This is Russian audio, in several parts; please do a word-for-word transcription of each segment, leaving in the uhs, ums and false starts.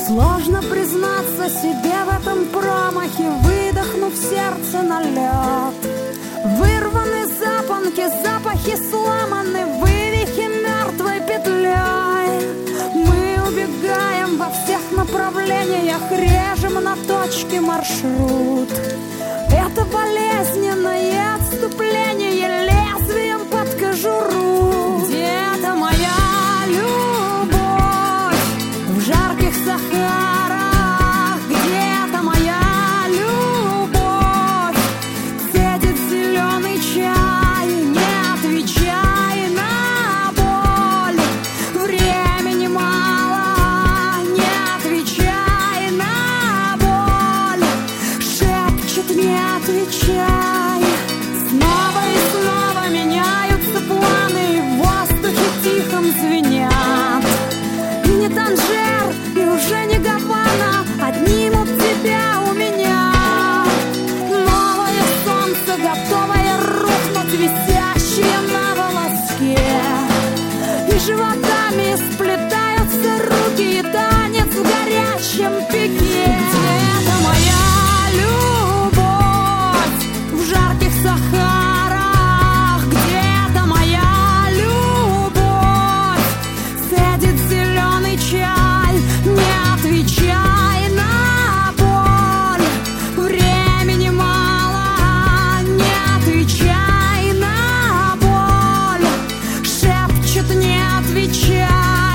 Сложно признаться себе в этом промахе, выдохнув сердце на лед. Вырваны запонки, запахи сломаны, вывихи мертвой петлей. Мы убегаем во всех направлениях, режем на точке маршрут. Это болезненное отступление лезвием под кожуру. Где-то моя любовь в жарких Сахарах, где-то моя любовь цедит зеленый чай, не отвечай на боль. Времени мало, не отвечай на боль. Шепчет, не отвечай. Снова и снова меняются планы, в воздухе тихом звенят. И не Танжер, и уже не Гавана отнимут тебя у меня. Новое солнце, готовое рухнуть, висящее на волоске. И животами сплетаются руки, и танец в горячем пике. Где-то моя любовь в жарких Сахарах, где-то моя любовь цедит зеленый чай, не отвечай на боль. Времени мало, не отвечай на боль. Шепчет, не отвечай.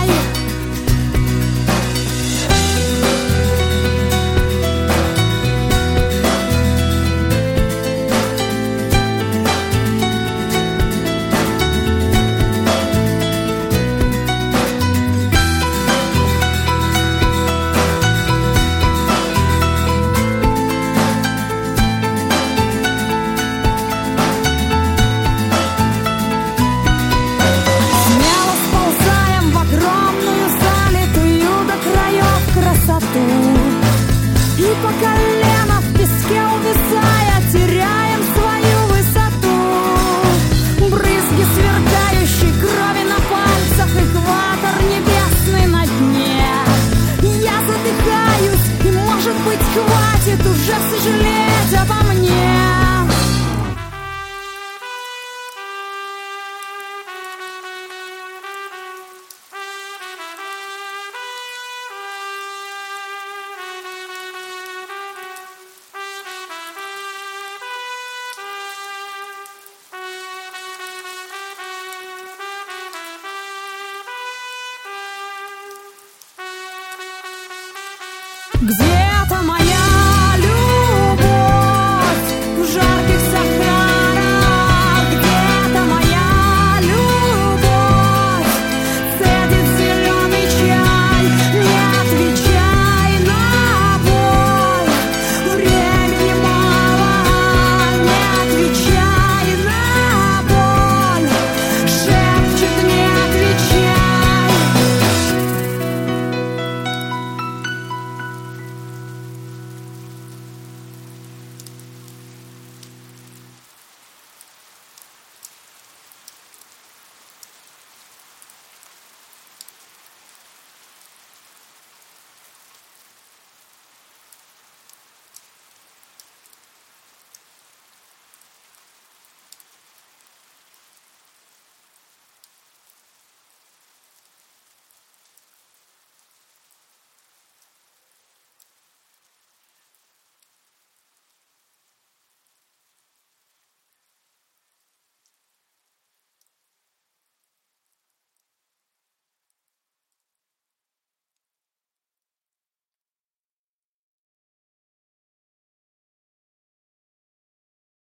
Смело сползаем в огромную залитую до краев красоту. И по колено в песке увязая, теряем свою высоту. Брызги сверкающей крови на пальцах, экватор небесный на дне. Я задыхаюсь, и, может быть, хватит уже сожалеть обо мне. Где-то моя